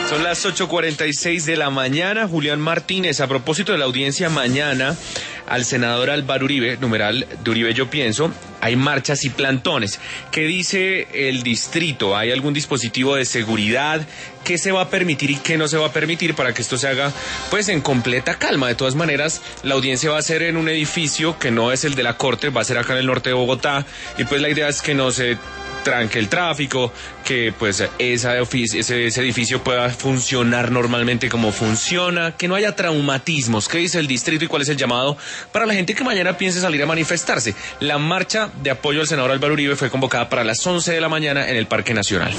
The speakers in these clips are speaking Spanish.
Son las 8:46 de la mañana. Julián Martínez, a propósito de la audiencia mañana al senador Álvaro Uribe, numeral de Uribe Yo Pienso, hay marchas y plantones. ¿Qué dice el distrito? ¿Hay algún dispositivo de seguridad? ¿Qué se va a permitir y qué no se va a permitir para que esto se haga pues en completa calma? De todas maneras, la audiencia va a ser en un edificio que no es el de la Corte, va a ser acá en el norte de Bogotá, y pues la idea es que no se tranque el tráfico, que pues ese edificio pueda funcionar normalmente como funciona, que no haya traumatismos. ¿Qué dice el distrito y cuál es el llamado para la gente que mañana piense salir a manifestarse? La marcha de apoyo al senador Álvaro Uribe fue convocada para las 11 de la mañana en el Parque Nacional.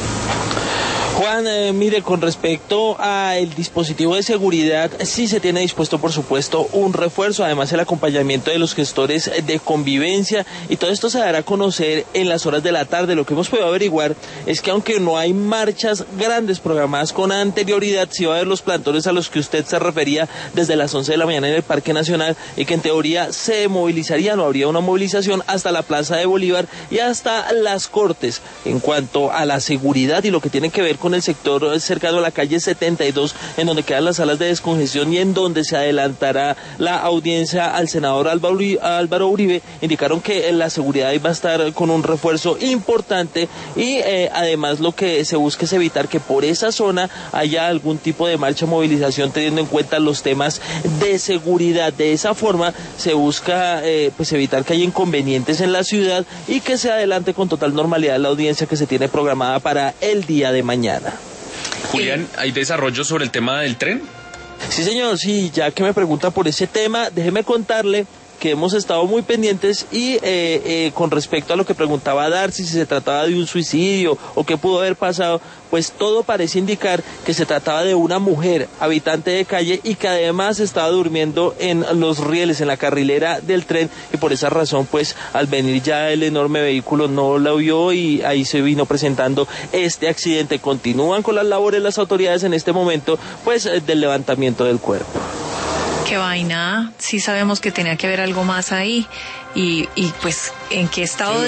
Juan, mire, con respecto al dispositivo de seguridad, sí se tiene dispuesto, por supuesto, un refuerzo, además el acompañamiento de los gestores de convivencia, y todo esto se dará a conocer en las horas de la tarde. Lo que hemos podido averiguar es que aunque no hay marchas grandes programadas con anterioridad, sí va a haber los plantones a los que usted se refería desde las 11 de la mañana en el Parque Nacional, y que en teoría se movilizaría, no habría una movilización hasta la Plaza de Bolívar y hasta las Cortes. En cuanto a la seguridad y lo que tiene que ver con el sector cercano a la calle 72, en donde quedan las salas de descongestión y en donde se adelantará la audiencia al senador Álvaro Uribe, indicaron que la seguridad iba a estar con un refuerzo importante, y además lo que se busca es evitar que por esa zona haya algún tipo de marcha o movilización, teniendo en cuenta los temas de seguridad. De esa forma se busca pues evitar que haya inconvenientes en la ciudad y que se adelante con total normalidad la audiencia que se tiene programada para el día de mañana. Julián, ¿hay desarrollo sobre el tema del tren? Sí, señor, sí, ya que me pregunta por ese tema, déjeme contarle que hemos estado muy pendientes, y con respecto a lo que preguntaba Darcy, si se trataba de un suicidio o qué pudo haber pasado, pues todo parece indicar que se trataba de una mujer habitante de calle y que además estaba durmiendo en los rieles, en la carrilera del tren, y por esa razón pues al venir ya el enorme vehículo no la vio y ahí se vino presentando este accidente. Continúan con las labores las autoridades en este momento pues del levantamiento del cuerpo. Qué vaina, sí sabemos que tenía que haber algo más ahí, y pues en qué estado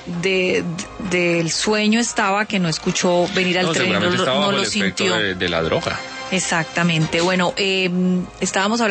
del sueño estaba, que no escuchó venir al tren, no lo sintió. De la droga. Exactamente. Bueno, estábamos hablando